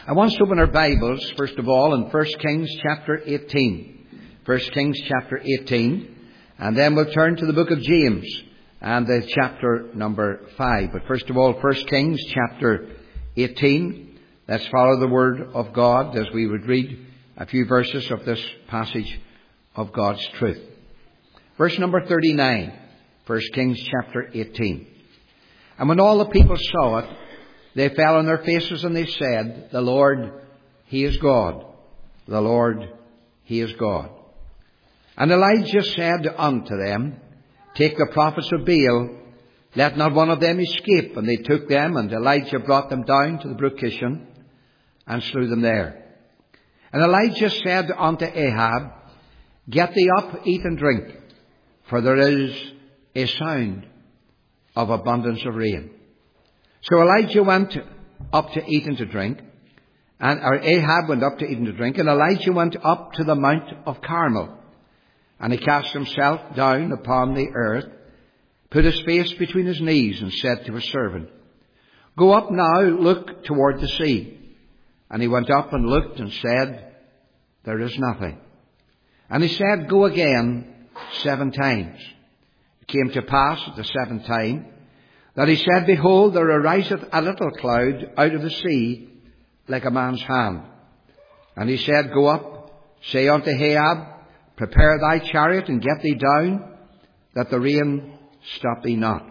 I want us to open our Bibles, first of all, in 1 Kings chapter 18. 1 Kings chapter 18. And then we'll turn to the book of James and the chapter number 5. But first of all, 1 Kings chapter 18. Let's follow the word of God as we would read a few verses of this passage of God's truth. Verse number 39. 1 Kings chapter 18. And when all the people saw it, they fell on their faces and they said, "The Lord, He is God. The Lord, He is God." And Elijah said unto them, "Take the prophets of Baal, let not one of them escape." And they took them, and Elijah brought them down to the brook Kishon, and slew them there. And Elijah said unto Ahab, "Get thee up, eat and drink, for there is a sound of abundance of rain." So Elijah went up to eat and to drink, or Ahab went up to eat and to drink, and Elijah went up to the Mount of Carmel. And he cast himself down upon the earth, put his face between his knees, and said to his servant, "Go up now, look toward the sea." And he went up and looked and said, "There is nothing." And he said, "Go again 7 times. It came to pass at the 7th time, that he said, "Behold, there ariseth a little cloud out of the sea, like a man's hand." And he said, "Go up, say unto Ahab, Prepare thy chariot, and get thee down, that the rain stop thee not."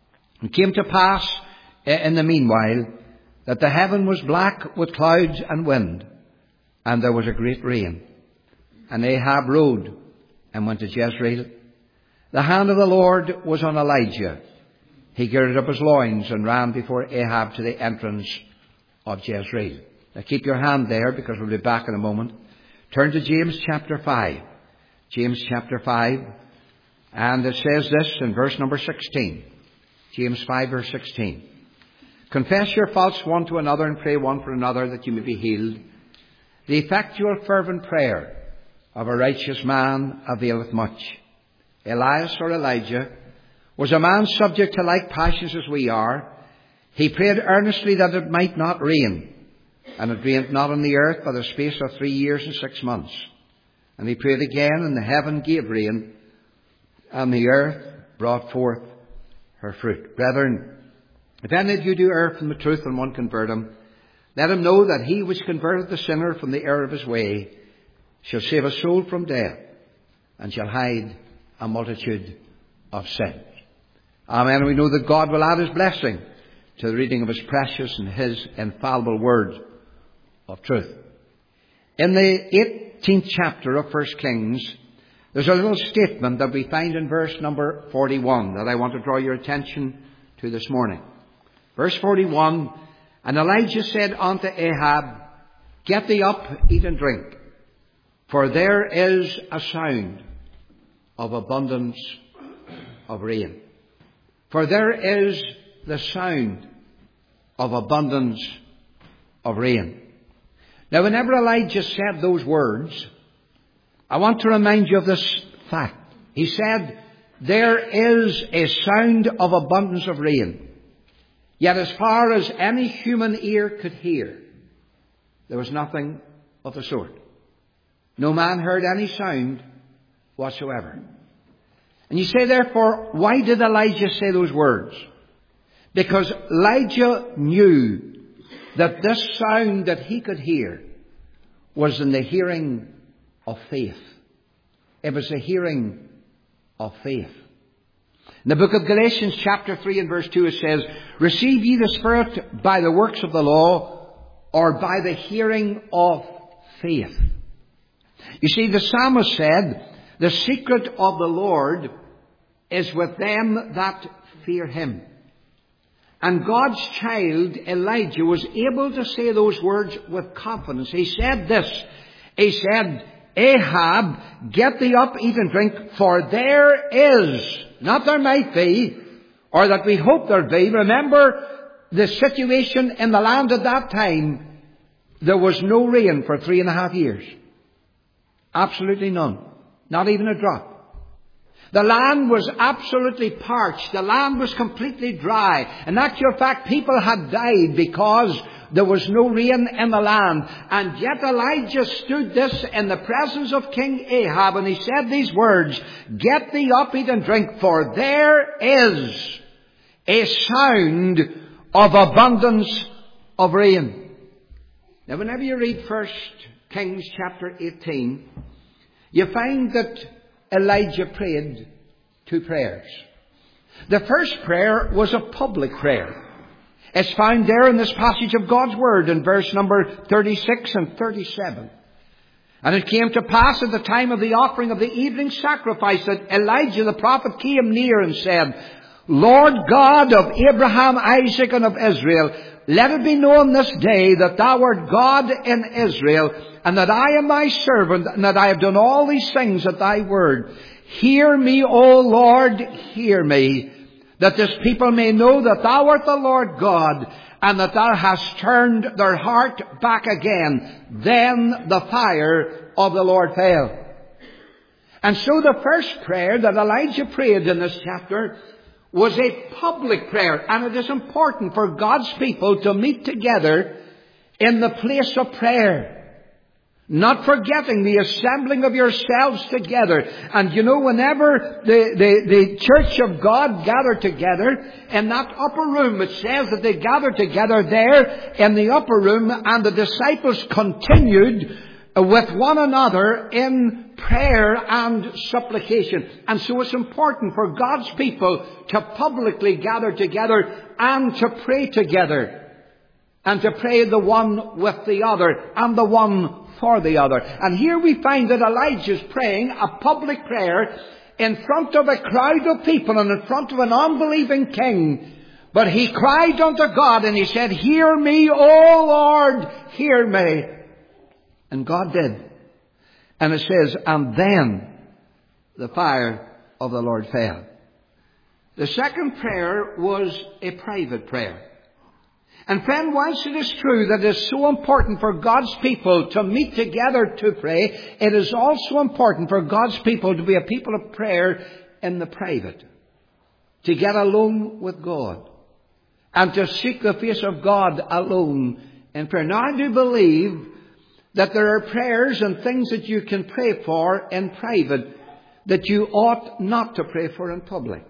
It came to pass in the meanwhile, that the heaven was black with clouds and wind, and there was a great rain. And Ahab rode and went to Jezreel. The hand of the Lord was on Elijah. He girded up his loins and ran before Ahab to the entrance of Jezreel. Now keep your hand there, because we'll be back in a moment. Turn to James chapter 5. James chapter 5. And it says this in verse number 16. James 5 verse 16. "Confess your faults one to another, and pray one for another, that you may be healed. The effectual fervent prayer of a righteous man availeth much." Elias, or Elijah, was a man subject to like passions as we are. He prayed earnestly that it might not rain. And it rained not on the earth by the space of 3 years and 6 months. And he prayed again, and the heaven gave rain, and the earth brought forth her fruit. Brethren, if any of you do err from the truth, and one convert him, let him know that he which converteth the sinner from the error of his way shall save a soul from death, and shall hide a multitude of sins. Amen. We know that God will add his blessing to the reading of his precious and his infallible word of truth. In the 18th chapter of 1 Kings, there's a little statement that we find in verse number 41 that I want to draw your attention to this morning. Verse 41, "And Elijah said unto Ahab, Get thee up, eat and drink, for there is a sound of abundance of rain." For there is the sound of abundance of rain. Now, whenever Elijah said those words, I want to remind you of this fact. He said, there is a sound of abundance of rain. Yet as far as any human ear could hear, there was nothing of the sort. No man heard any sound whatsoever. And you say, therefore, why did Elijah say those words? Because Elijah knew that this sound that he could hear was in the hearing of faith. It was the hearing of faith. In the book of Galatians chapter 3 and verse 2 it says, "Receive ye the Spirit by the works of the law, or by the hearing of faith?" You see, the psalmist said, "The secret of the Lord is with them that fear him." And God's child, Elijah, was able to say those words with confidence. He said this. He said, "Ahab, get thee up, eat and drink, for there is," not there might be, or that we hope there be. Remember the situation in the land at that time. There was no rain for 3.5 years. Absolutely none. Not even a drop. The land was absolutely parched. The land was completely dry. In actual fact, people had died because There was no rain in the land. And yet Elijah stood this in the presence of King Ahab, and he said these words, "Get thee up, eat and drink, for there is a sound of abundance of rain." Now whenever you read 1 Kings chapter 18, you find that Elijah prayed two prayers. The first prayer was a public prayer. It's found there in this passage of God's Word in verse number 36 and 37. "And it came to pass at the time of the offering of the evening sacrifice that Elijah the prophet came near and said, Lord God of Abraham, Isaac, and of Israel, let it be known this day that thou art God in Israel, and that I am thy servant, and that I have done all these things at thy word. Hear me, O Lord, hear me, that this people may know that thou art the Lord God, and that thou hast turned their heart back again. Then the fire of the Lord fell." And so the first prayer that Elijah prayed in this chapter was a public prayer. And it is important for God's people to meet together in the place of prayer, not forgetting the assembling of yourselves together. And you know, whenever the church of God gathered together in that upper room, it says that they gathered together there in the upper room, and the disciples continued with one another in prayer and supplication. And so it's important for God's people to publicly gather together and to pray together, and to pray the one with the other and the one for the other. And here we find that Elijah's praying a public prayer in front of a crowd of people and in front of an unbelieving king. But he cried unto God and he said, "Hear me, O Lord, hear me." And God did. And it says, "And then the fire of the Lord fell." The second prayer was a private prayer. And friend, whilst it is true that it is so important for God's people to meet together to pray, it is also important for God's people to be a people of prayer in the private. To get alone with God. And to seek the face of God alone in prayer. Now, I do believe that there are prayers and things that you can pray for in private that you ought not to pray for in public.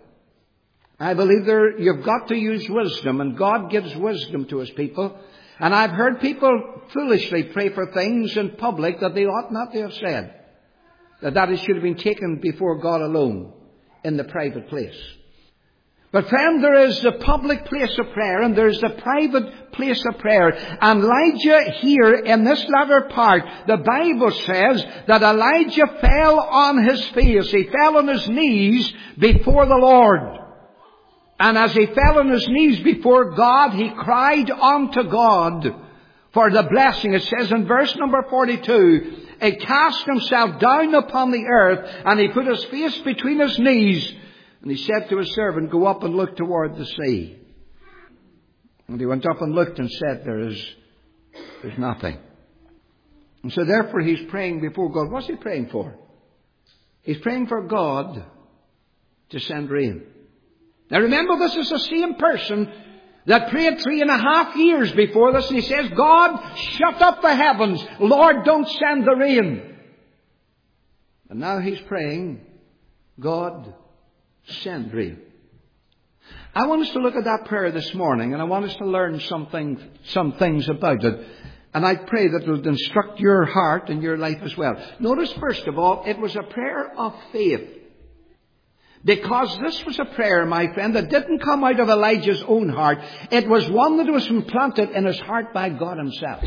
I believe you've got to use wisdom, and God gives wisdom to His people. And I've heard people foolishly pray for things in public that they ought not to have said. That it should have been taken before God alone in the private place. But friend, there is the public place of prayer and there is the private place of prayer. And Elijah here in this latter part, the Bible says that Elijah fell on his face. He fell on his knees before the Lord. And as he fell on his knees before God, he cried unto God for the blessing. It says in verse number 42, he cast himself down upon the earth and he put his face between his knees. And he said to his servant, "Go up and look toward the sea." And he went up and looked and said, There's nothing. And so therefore he's praying before God. What's he praying for? He's praying for God to send rain. Now remember, this is the same person that prayed 3.5 years before this. And he says, "God, shut up the heavens. Lord, don't send the rain." And now he's praying, "God, send rain." I want us to look at that prayer this morning, and I want us to learn some things about it. And I pray that it will instruct your heart and your life as well. Notice, first of all, it was a prayer of faith. Because this was a prayer, my friend, that didn't come out of Elijah's own heart. It was one that was implanted in his heart by God Himself.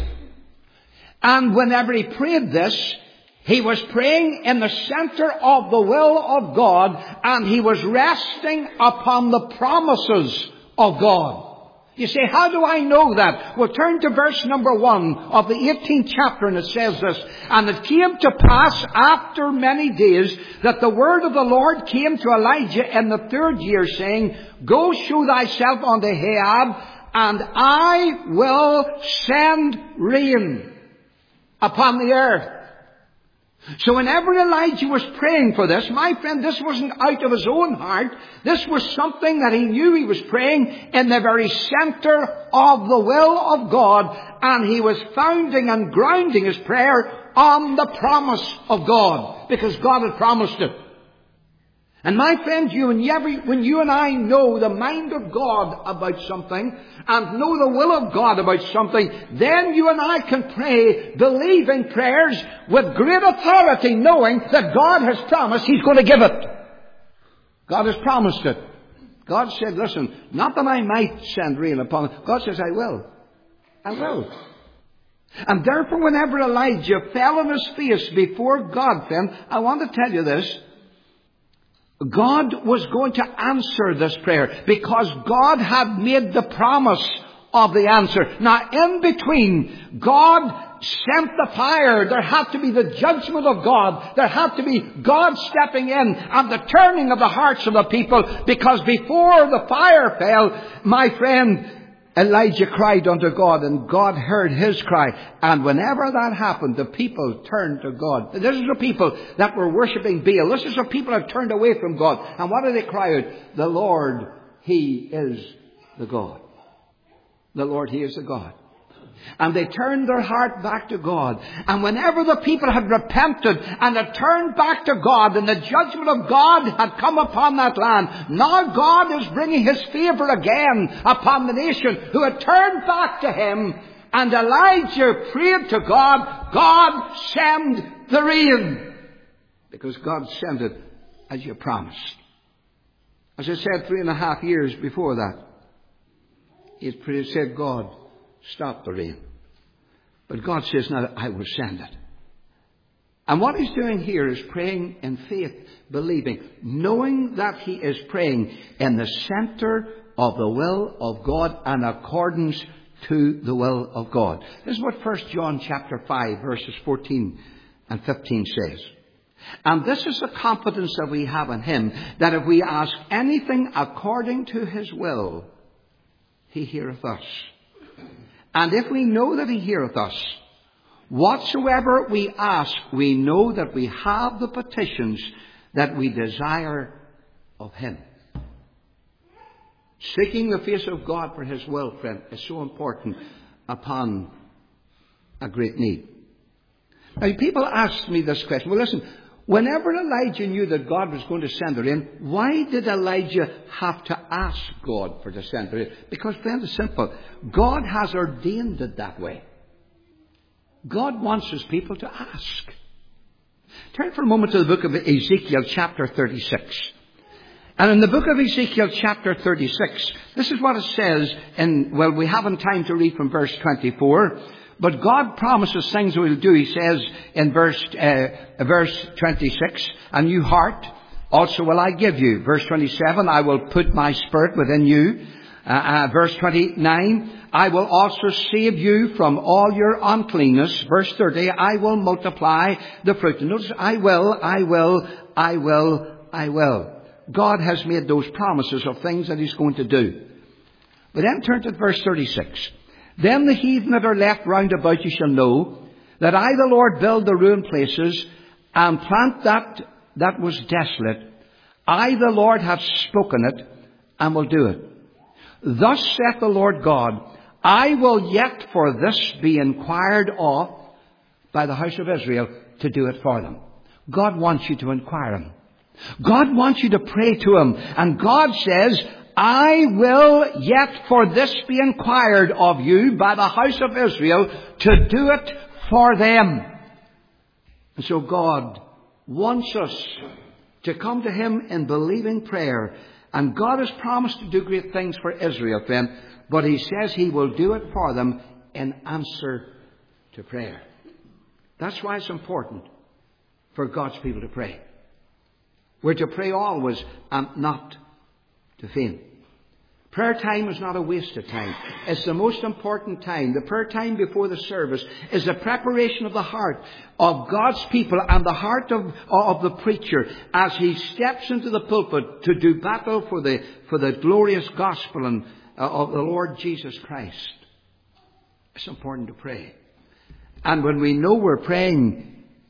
And whenever he prayed this, he was praying in the center of the will of God, and he was resting upon the promises of God. You say, how do I know that? Well, turn to verse number 1 of the 18th chapter, and it says this, "And it came to pass after many days that the word of the Lord came to Elijah in the 3rd year, saying, Go show thyself unto Ahab, and I will send rain upon the earth So whenever Elijah was praying for this, my friend, this wasn't out of his own heart. This was something that he knew he was praying in the very center of the will of God. And he was founding and grounding his prayer on the promise of God, because God had promised it. And my friend, when you and I know the mind of God about something and know the will of God about something, then you and I can pray believing prayers with great authority, knowing that God has promised He's going to give it. God has promised it. God said, listen, not that I might send rain upon it. God says, I will. I will. And therefore, whenever Elijah fell on his face before God, then, I want to tell you this, God was going to answer this prayer because God had made the promise of the answer. Now, in between, God sent the fire. There had to be the judgment of God. There had to be God stepping in and the turning of the hearts of the people, because before the fire fell, my friend, Elijah cried unto God, and God heard his cry. And whenever that happened, the people turned to God. This is the people that were worshipping Baal. This is the people that turned away from God. And what did they cry out? The Lord, He is the God. The Lord, He is the God. And they turned their heart back to God. And whenever the people had repented and had turned back to God, and the judgment of God had come upon that land, now God is bringing His favour again upon the nation who had turned back to Him. And Elijah prayed to God, God, send the rain. Because God sent it as you promised. As I said, 3.5 years before that, he had said, God, stop the rain. But God says, now I will send it. And what he's doing here is praying in faith, believing, knowing that he is praying in the center of the will of God and accordance to the will of God. This is what 1 John chapter 5 verses 14 and 15 says. And this is the confidence that we have in Him, that if we ask anything according to His will, He heareth us. And if we know that He heareth us, whatsoever we ask, we know that we have the petitions that we desire of Him. Seeking the face of God for His will, friend, is so important upon a great need. Now, people ask me this question. Well, listen, whenever Elijah knew that God was going to send the rain, why did Elijah have to ask God for to send the rain? Because, friend, it's simple. God has ordained it that way. God wants His people to ask. Turn for a moment to the book of Ezekiel chapter 36. And in the book of Ezekiel chapter 36, this is what it says we haven't time to read from verse 24, but God promises things He will do. He says in verse 26, a new heart also will I give you. Verse 27, I will put my spirit within you. Verse 29, I will also save you from all your uncleanness. Verse 30, I will multiply the fruit. And notice, I will. God has made those promises of things that He's going to do. But then turn to verse 36. Then the heathen that are left round about you shall know that I, the Lord, build the ruined places and plant that was desolate. I, the Lord, have spoken it and will do it. Thus saith the Lord God, I will yet for this be inquired of by the house of Israel to do it for them. God wants you to inquire Him. God wants you to pray to Him. And God says, I will yet for this be inquired of you by the house of Israel to do it for them. And so God wants us to come to Him in believing prayer. And God has promised to do great things for Israel, friend. But He says He will do it for them in answer to prayer. That's why it's important for God's people to pray. We're to pray always and not to faint. Prayer time is not a waste of time. It's the most important time. The prayer time before the service is the preparation of the heart of God's people and the heart of the preacher as he steps into the pulpit to do battle for the glorious gospel of the Lord Jesus Christ. It's important to pray. And when we know we're praying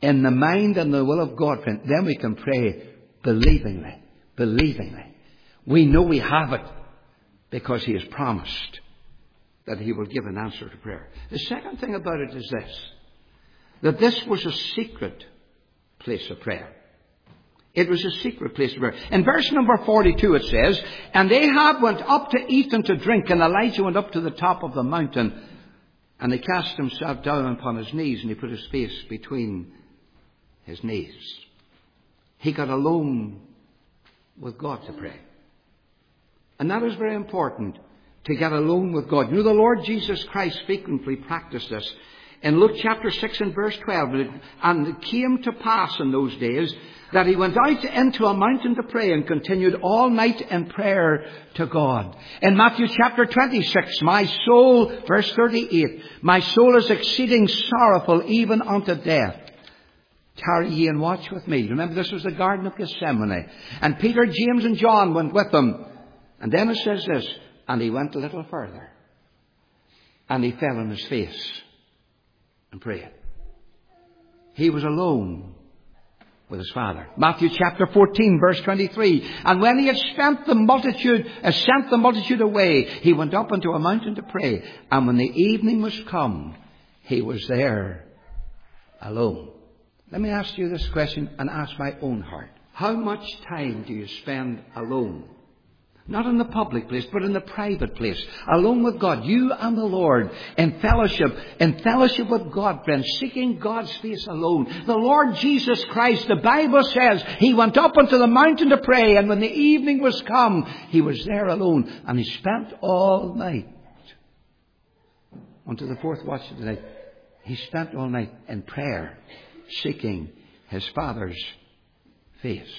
in the mind and the will of God, friend, then we can pray believingly. Believingly. We know we have it because He has promised that He will give an answer to prayer. The second thing about it is this, that this was a secret place of prayer. It was a secret place of prayer. In verse number 42 it says, and Ahab went up to eat and to drink, and Elijah went up to the top of the mountain, and he cast himself down upon his knees, and he put his face between his knees. He got alone with God to pray. And that is very important, to get alone with God. You know, the Lord Jesus Christ frequently practiced this. In Luke chapter 6 and verse 12, and it came to pass in those days that he went out into a mountain to pray and continued all night in prayer to God. In Matthew chapter 26, my soul, verse 38, my soul is exceeding sorrowful even unto death. Tarry ye and watch with me. Remember, this was the Garden of Gethsemane. And Peter, James and John went with him. And then it says this, and he went a little further. And he fell on his face and prayed. He was alone with his Father. Matthew chapter 14 verse 23. And when he had sent the multitude away, he went up into a mountain to pray. And when the evening was come, he was there alone. Let me ask you this question and ask my own heart. How much time do you spend alone? Not in the public place, but in the private place. Alone with God, you and the Lord, in fellowship with God, friends, seeking God's face alone. The Lord Jesus Christ, the Bible says, He went up into the mountain to pray, and when the evening was come, He was there alone, and He spent all night, unto the fourth watch of the night, He spent all night in prayer, seeking His Father's face.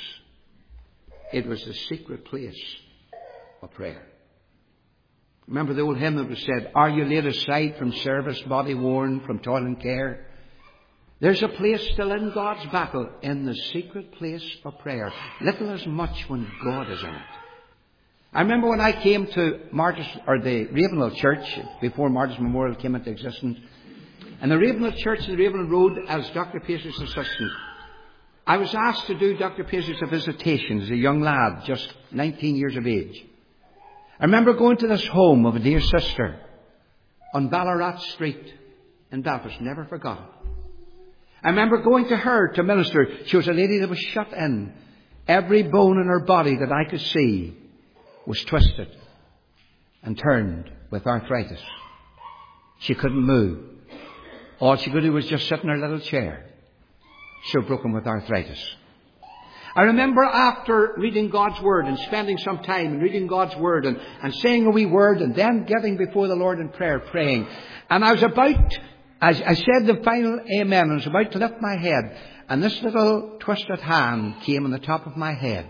It was the secret place of prayer. Remember the old hymn that was said, are you laid aside from service, body worn from toil and care? There's a place still in God's battle, in the secret place of prayer. Little as much when God is in it. I remember when I came to the Ravenhill Church, before Martyrs Memorial came into existence, and the Ravenhill Church in the Ravenhill Road as Dr. Paisley's assistant, I was asked to do Dr. Paisley's visitation as a young lad, just 19 years of age. I remember going to this home of a dear sister on Ballarat Street in Belfast. Never forgot it. I remember going to her to minister. She was a lady that was shut in. Every bone in her body that I could see was twisted and turned with arthritis. She couldn't move. All she could do was just sit in her little chair. So broken with arthritis. I remember after reading God's Word and spending some time in reading God's Word and saying a wee word and then getting before the Lord in prayer, praying. And I was I said the final amen, and I was about to lift my head, and this little twisted hand came on the top of my head.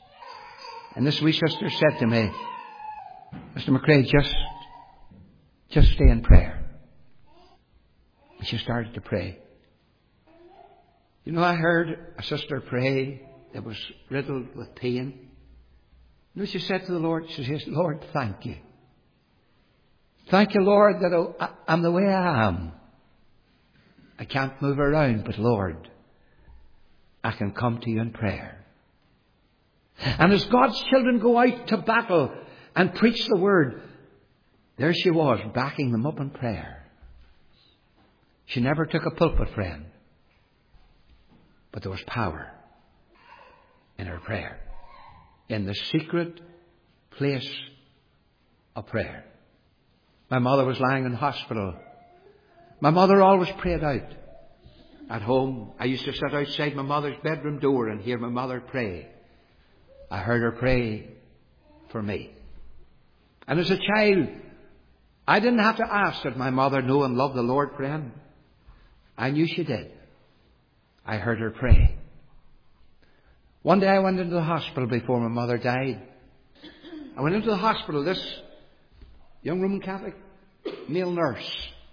And this wee sister said to me, Mr. McRae, just stay in prayer. And she started to pray. You know, I heard a sister pray that was riddled with pain. You know, she said to the Lord, she says, Lord, thank you. Thank you, Lord, that I'm the way I am. I can't move around, but Lord, I can come to you in prayer. And as God's children go out to battle and preach the word, there she was, backing them up in prayer. She never took a pulpit, friend. But there was power in her prayer. In the secret place of prayer. My mother was lying in hospital. My mother always prayed out. At home, I used to sit outside my mother's bedroom door and hear my mother pray. I heard her pray for me. And as a child, I didn't have to ask, did my mother know and love the Lord, friend? I knew she did. I heard her pray. One day I went into the hospital before my mother died. I went into the hospital. This young Roman Catholic male nurse,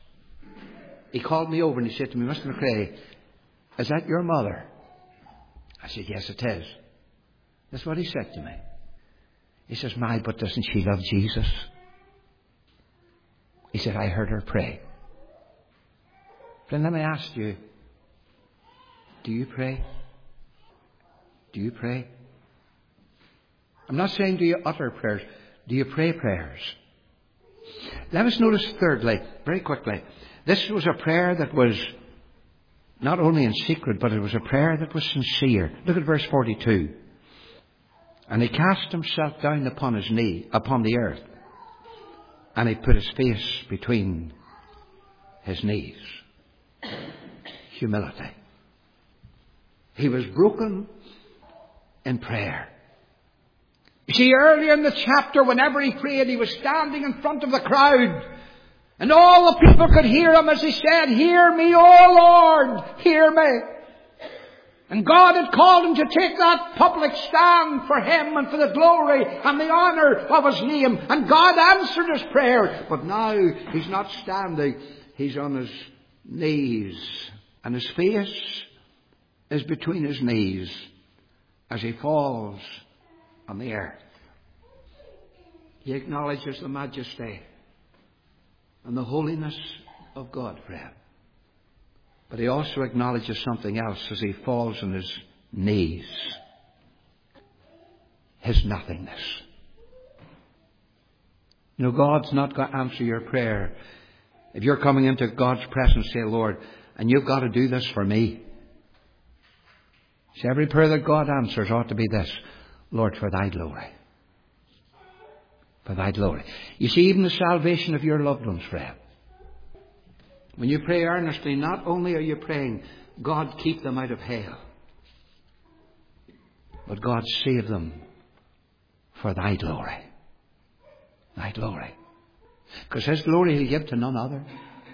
he called me over and he said to me, Mr. McRae, is that your mother? I said, yes, it is. That's what he said to me. He says, my, but doesn't she love Jesus? He said, I heard her pray. Friend, let me ask you, Do you pray? Do you pray? I'm not saying do you utter prayers. Do you pray prayers? Let us notice thirdly, very quickly, this was a prayer that was not only in secret, but it was a prayer that was sincere. Look at verse 42. And he cast himself down upon his knee, upon the earth, and he put his face between his knees. Humility. He was broken in prayer. You see, earlier in the chapter, whenever he prayed, he was standing in front of the crowd. And all the people could hear him as he said, "Hear me, O Lord, hear me." And God had called him to take that public stand for him and for the glory and the honour of his name. And God answered his prayer. But now he's not standing. He's on his knees. And his face is between his knees as he falls on the earth. He acknowledges the majesty and the holiness of God, friend. But he also acknowledges something else as he falls on his knees. His nothingness. You know, God's not going to answer your prayer. If you're coming into God's presence, say, "Lord, and you've got to do this for me." See, every prayer that God answers ought to be this: "Lord, for thy glory." For thy glory. You see, even the salvation of your loved ones, friend. When you pray earnestly, not only are you praying, "God, keep them out of hell," but "God, save them for thy glory." Thy glory. Because his glory he'll give to none other.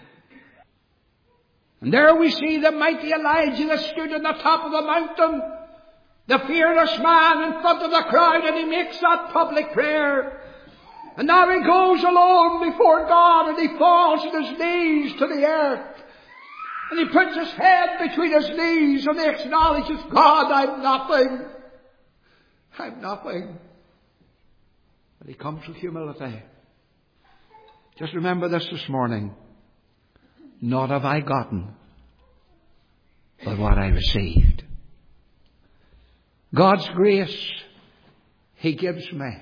And there we see the mighty Elijah that stood on the top of the mountain, the fearless man in front of the crowd, and he makes that public prayer. And now he goes alone before God, and he falls on his knees to the earth. And he puts his head between his knees, and he acknowledges, "God, I'm nothing. I'm nothing." But he comes with humility. Just remember this morning. Not have I gotten, but what I received. God's grace, he gives me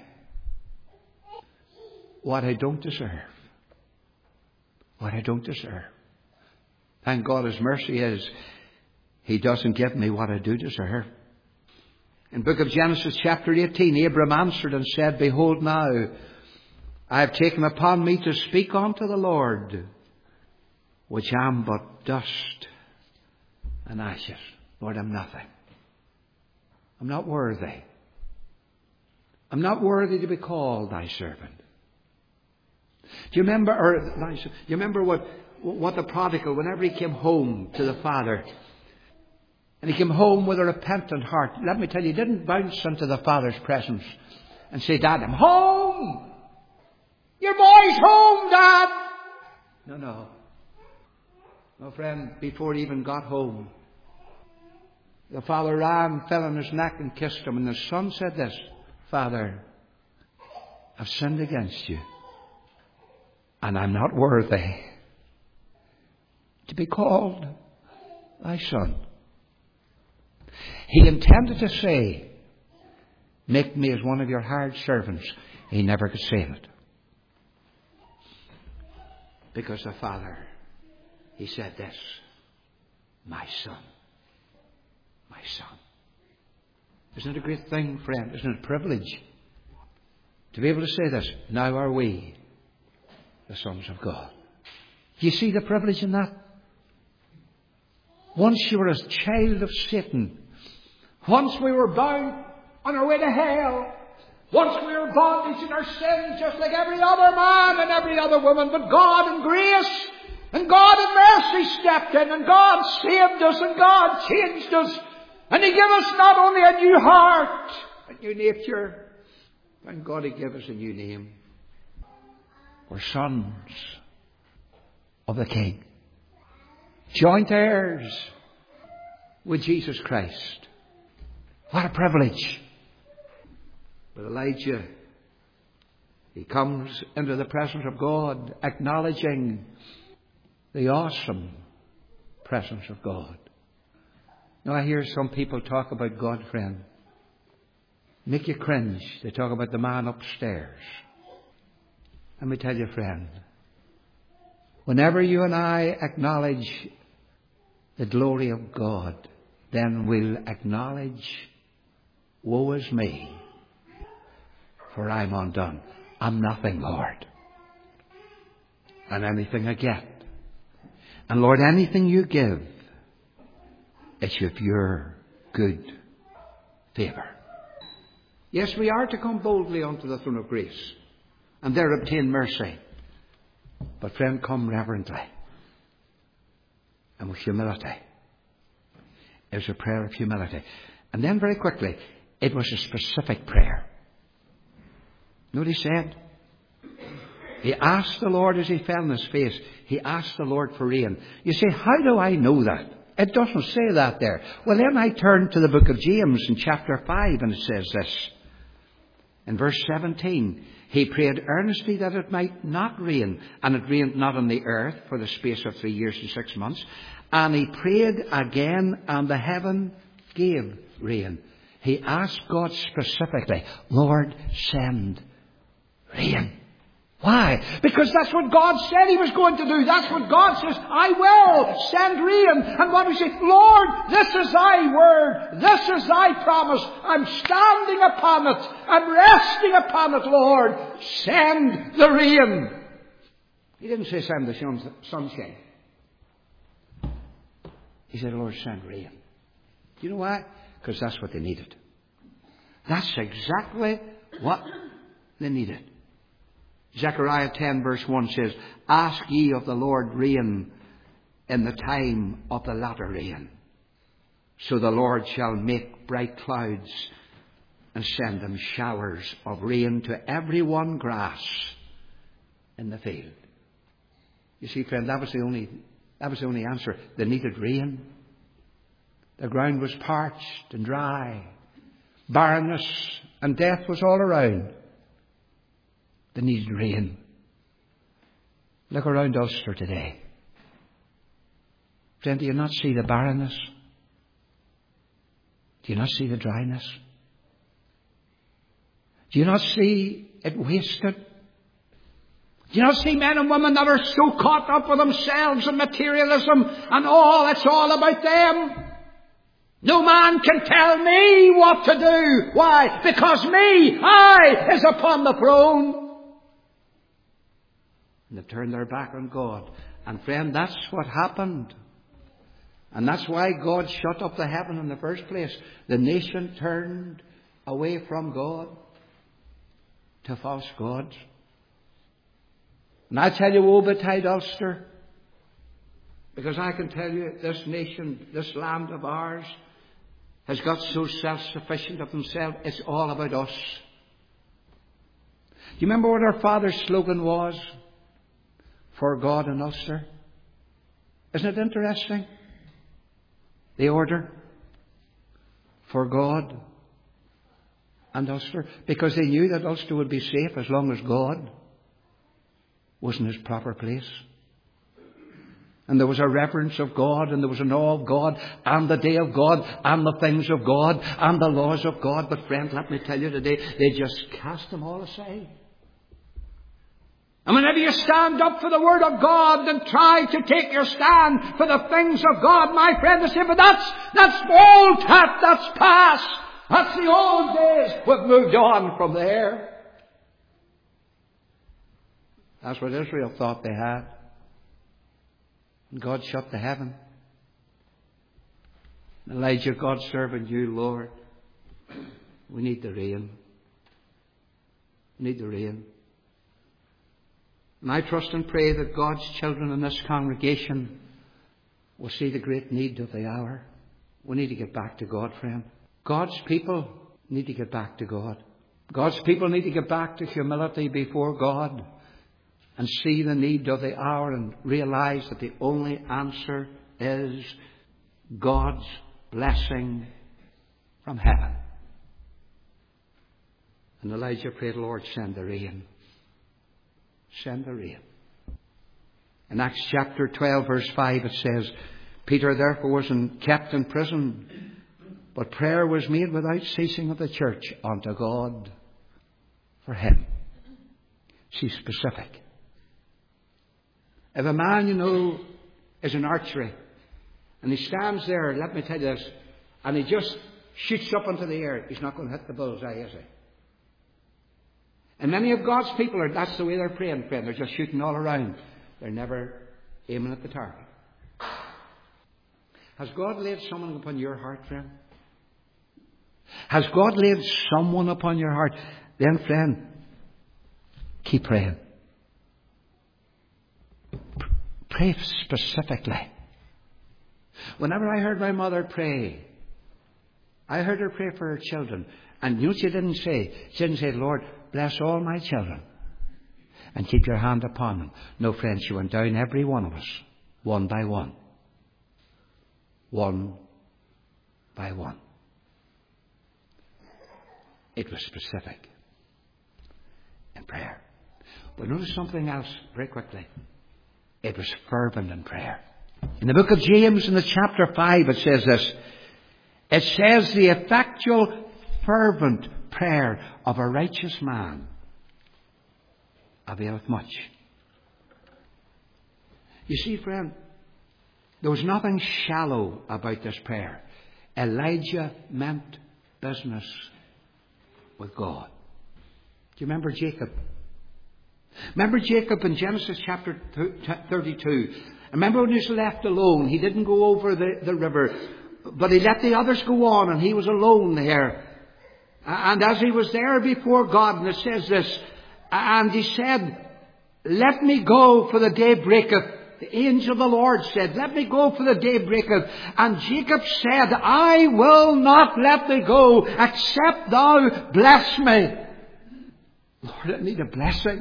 what I don't deserve. What I don't deserve. Thank God his mercy is, he doesn't give me what I do deserve. In the book of Genesis chapter 18, Abram answered and said, "Behold now, I have taken upon me to speak unto the Lord, which am but dust and ashes." Lord, I'm nothing. I'm not worthy. I'm not worthy to be called thy servant. Do you remember, what the prodigal, whenever he came home to the father, and he came home with a repentant heart, let me tell you, he didn't bounce into the father's presence and say, "Dad, I'm home. Your boy's home, Dad." No. No, friend, before he even got home, the father ran, fell on his neck and kissed him. And the son said this, "Father, I've sinned against you, and I'm not worthy to be called thy son." He intended to say, "Make me as one of your hired servants." He never could say it. Because the father, he said this, "My son. My son." Isn't it a great thing, friend? Isn't it a privilege to be able to say this? Now are we the sons of God. Do you see the privilege in that? Once you were a child of Satan. Once we were bound on our way to hell. Once we were bondage in our sins, just like every other man and every other woman. But God in grace and God in mercy stepped in, and God saved us, and God changed us. And he gave us not only a new heart, a new nature, thank God he gave us a new name. We're sons of the King. Joint heirs with Jesus Christ. What a privilege. But Elijah, he comes into the presence of God, acknowledging the awesome presence of God. Now I hear some people talk about God, friend. Make you cringe. They talk about the man upstairs. Let me tell you, friend, whenever you and I acknowledge the glory of God, then we'll acknowledge, woe is me, for I'm undone. I'm nothing, Lord. And anything I get. And Lord, anything you give, it's of your good favour. Yes, we are to come boldly unto the throne of grace, and there obtain mercy. But friend, come reverently and with humility. It was a prayer of humility. And then very quickly, it was a specific prayer. You know what he said? He asked the Lord as he fell on his face, he asked the Lord for rain. You say, how do I know that? It doesn't say that there. Well, then I turn to the book of James in chapter 5, and it says this. In verse 17, he prayed earnestly that it might not rain, and it rained not on the earth for the space of 3 years and 6 months. And he prayed again, and the heaven gave rain. He asked God specifically, Lord, send rain. Why? Because that's what God said he was going to do. That's what God says, I will send rain. And what we say, Lord, this is thy word. This is thy promise. I'm standing upon it. I'm resting upon it, Lord. Send the rain. He didn't say send the sunshine. He said, Lord, send rain. Do you know why? Because that's what they needed. That's exactly what they needed. Zechariah 10 verse 1 says, ask ye of the Lord rain in the time of the latter rain. So the Lord shall make bright clouds and send them showers of rain to every one grass in the field. You see, friend, that was the only answer. They needed rain. The ground was parched and dry. Barrenness and death was all around. They needed rain. Look around Ulster today. Friend, do you not see the barrenness? Do you not see the dryness? Do you not see it wasted? Do you not see men and women that are so caught up with themselves and materialism and all, it's all about them? No man can tell me what to do. Why? Because I is upon the throne. And they turned their back on God. And friend, that's what happened. And that's why God shut up the heaven in the first place. The nation turned away from God to false gods. And I tell you, woe betide Ulster. Because I can tell you, this nation, this land of ours, has got so self-sufficient of themselves, it's all about us. Do you remember what our father's slogan was? For God in Ulster. Isn't it interesting? The order. For God and Ulster. Because they knew that Ulster would be safe as long as God was in his proper place. And there was a reverence of God, and there was an awe of God, and the day of God, and the things of God, and the laws of God. But friend, let me tell you today, they just cast them all aside. And whenever you stand up for the Word of God and try to take your stand for the things of God, my friend, they say, but that's old hat, that's past. That's the old days. We've moved on from there. That's what Israel thought they had. And God shut the heaven. Elijah, God's servant, you, Lord, we need the rain. We need the rain. And I trust and pray that God's children in this congregation will see the great need of the hour. We need to get back to God, friend. God's people need to get back to God. God's people need to get back to humility before God and see the need of the hour and realize that the only answer is God's blessing from heaven. And Elijah prayed, Lord, send the rain. Send the rain. In Acts chapter 12 verse 5 it says, Peter therefore was kept in prison, but prayer was made without ceasing of the church unto God for him. She's specific. If a man, is in archery, and he stands there, let me tell you this, and he just shoots up into the air, he's not going to hit the bullseye, is he? And many of God's people that's the way they're praying, friend. They're just shooting all around. They're never aiming at the target. Has God laid someone upon your heart, friend? Has God laid someone upon your heart? Then, friend, keep praying. Pray specifically. Whenever I heard my mother pray, I heard her pray for her children. And you know what she didn't say? She didn't say, Lord, bless all my children and keep your hand upon them. No, friend, she went down every one of us, one by one. One by one. It was specific in prayer. But notice something else very quickly. It was fervent in prayer. In the book of James, in the chapter 5, it says this. It says, the effectual, fervent prayer of a righteous man availeth much. You see, friend, there was nothing shallow about this prayer. Elijah meant business with God. Do you remember Jacob? Remember Jacob in Genesis chapter 32? Remember when he was left alone? He didn't go over the river, but he let the others go on, and he was alone there. And as he was there before God, and it says this, and he said, let me go, for the day breaketh. The angel of the Lord said, let me go, for the day breaketh. And Jacob said, I will not let thee go, except thou bless me. Lord, I need a blessing.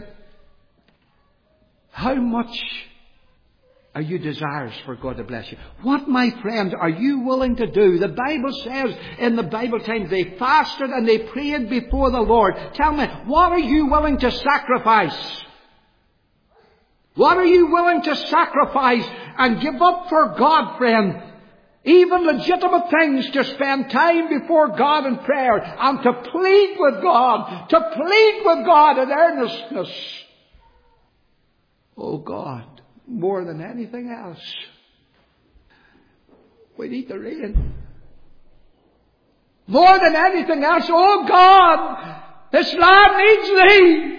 How much are you desirous for God to bless you? What, my friend, are you willing to do? The Bible says in the Bible times they fasted and they prayed before the Lord. Tell me, what are you willing to sacrifice? What are you willing to sacrifice and give up for God, friend? Even legitimate things, to spend time before God in prayer and to plead with God. To plead with God in earnestness. Oh God, more than anything else, we need the rain. More than anything else, oh God, this land needs thee.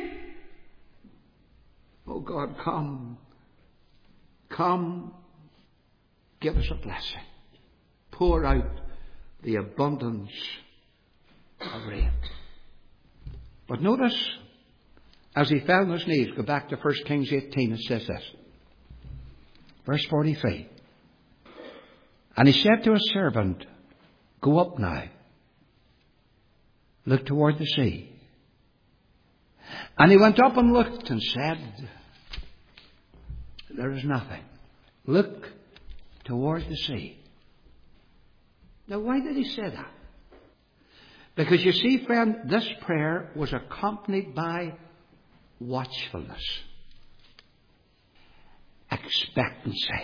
Oh God, come. Come, give us a blessing. Pour out the abundance of rain. But notice, as he fell on his knees, go back to 1 Kings 18, it says this. Verse 43. And he said to his servant, go up now. Look toward the sea. And he went up and looked and said, there is nothing. Look toward the sea. Now, why did he say that? Because you see, friend, this prayer was accompanied by watchfulness. Expectancy.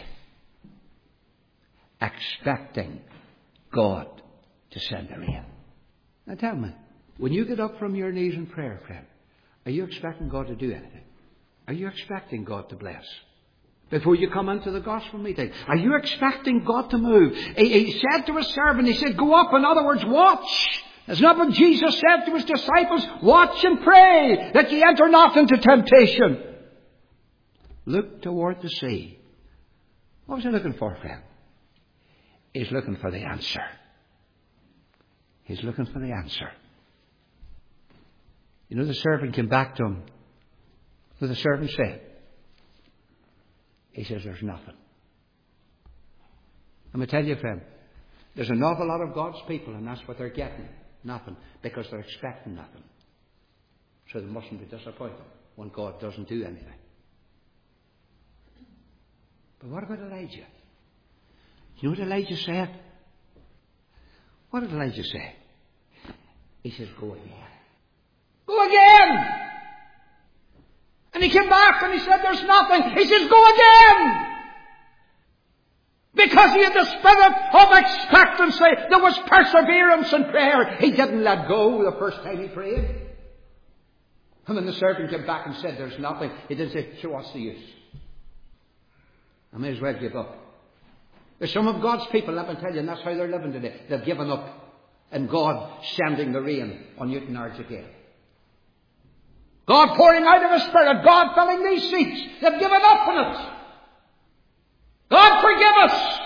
Expecting God to send the rain. Now tell me, when you get up from your knees in prayer, friend, are you expecting God to do anything? Are you expecting God to bless? Before you come into the gospel meeting, are you expecting God to move? He said to his servant, he said, go up. In other words, watch. It's not what Jesus said to his disciples, watch and pray that ye enter not into temptation. Look toward the sea. What was he looking for, friend? He's looking for the answer. He's looking for the answer. You know, the servant came back to him. What did the servant say? He says, there's nothing. Let me tell you, friend, there's an awful lot of God's people, and that's what they're getting. Nothing. Because they're expecting nothing. So they mustn't be disappointed when God doesn't do anything. But what about Elijah? You know what Elijah said? What did Elijah say? He says, go again. Go again! And he came back and he said, there's nothing. He says, go again! Because he had the spirit of expectancy. There was perseverance in prayer. He didn't let go the first time he prayed. And when the servant came back and said there's nothing, he didn't say, "So what's the use? I may as well give up." There's some of God's people, let me tell you, and that's how they're living today. They've given up. And God sending the rain on Newtownards again. God pouring out of His Spirit. God filling these seats. They've given up on it. God forgive us.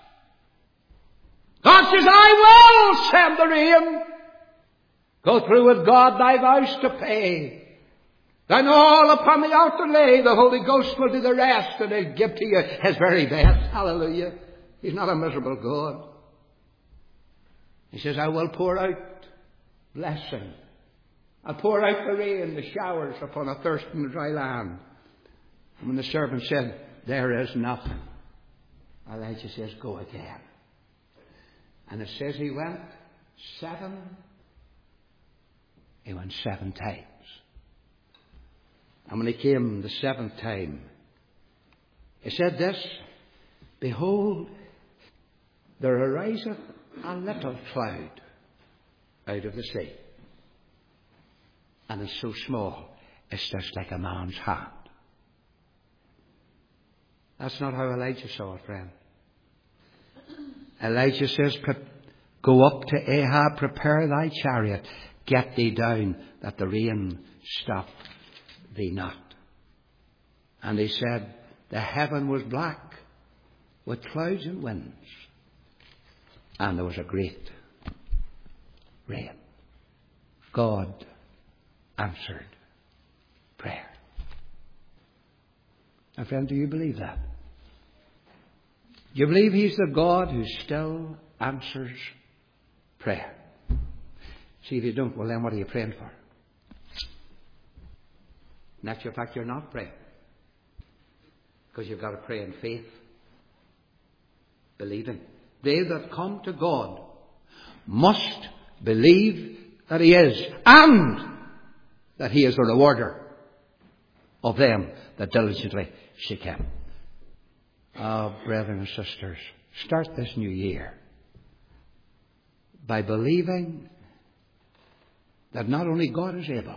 God says, "I will send the rain. Go through with God thy vows to pay. Then all upon the altar lay. The Holy Ghost will do the rest, and He'll give to you His very best." Hallelujah. He's not a miserable God. He says, "I will pour out blessing. I'll pour out the rain, the showers upon a thirsty and dry land." And when the servant said, "There is nothing," Elijah says, "Go again." And it says he went 7 times. And when he came the 7th time, he said this, "Behold, there ariseth a little cloud out of the sea. And it's so small, it's just like a man's hand." That's not how Elijah saw it, friend. Elijah says, "Go up to Ahab, prepare thy chariot, get thee down, that the rain stop thee not." And he said, the heaven was black with clouds and winds, and there was a great rain. God answered prayer. Now, friend, do you believe that? Do you believe He's the God who still answers prayer? See, if you don't, well then what are you praying for? In actual fact, you're not praying. Because you've got to pray in faith, believing. They that come to God must believe that He is, and that He is the rewarder of them that diligently seek Him. Oh, brethren and sisters, start this new year by believing that not only God is able,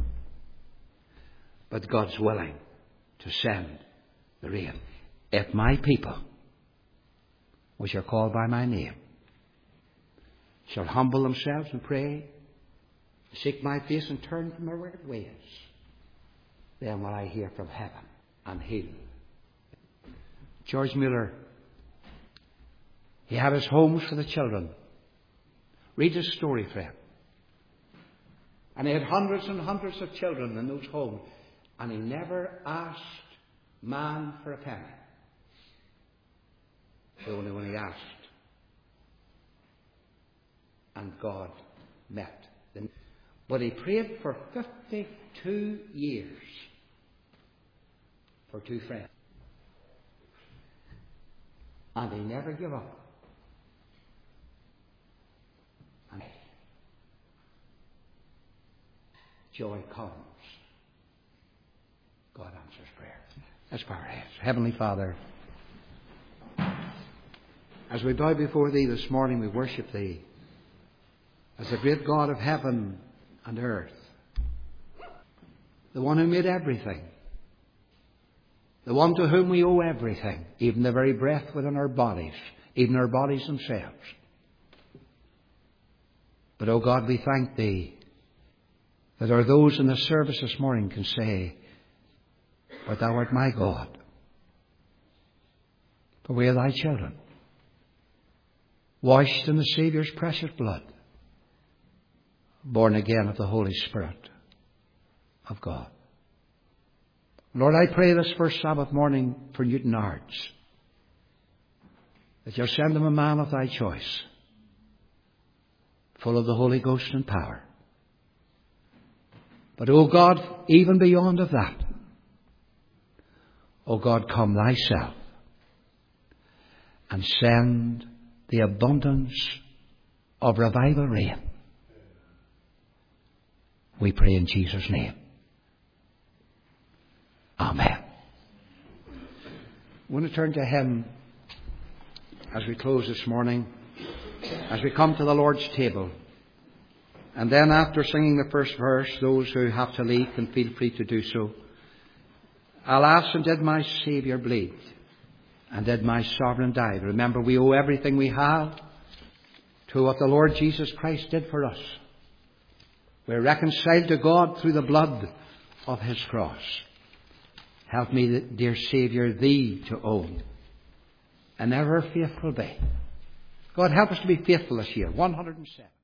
but God's willing to send the rain. If my people, which are called by my name, shall humble themselves and pray, seek my face and turn from their wicked ways, then will I hear from heaven and heal. George Mueller, he had his homes for the children. Read his story, friend. And he had hundreds and hundreds of children in those homes, and he never asked man for a penny. Only when he asked, and God met them. But he prayed for 52 years for 2 friends. And he never gave up. And joy comes. God answers prayer. Let's bow our heads. Heavenly Father, as we bow before Thee this morning, we worship Thee as the great God of heaven and earth, the one who made everything, the one to whom we owe everything, even the very breath within our bodies, even our bodies themselves. But, oh God, we thank Thee that there are those in the service this morning can say, "But Thou art my God, for we are Thy children, washed in the Saviour's precious blood, born again of the Holy Spirit of God." Lord, I pray this first Sabbath morning for Newtownards, that You'll send them a man of Thy choice, full of the Holy Ghost and power. But, O God, even beyond of that, O God, come Thyself and send the abundance of revival rain. We pray in Jesus' name. Amen. I want to turn to hymn as we close this morning, as we come to the Lord's table. And then after singing the first verse, those who have to leave can feel free to do so. I'll ask them, did my Saviour bleed? And did my Sovereign die? Remember, we owe everything we have to what the Lord Jesus Christ did for us. We're reconciled to God through the blood of His cross. Help me, dear Saviour, Thee to own, and ever faithful be. God, help us to be faithful this year. 107.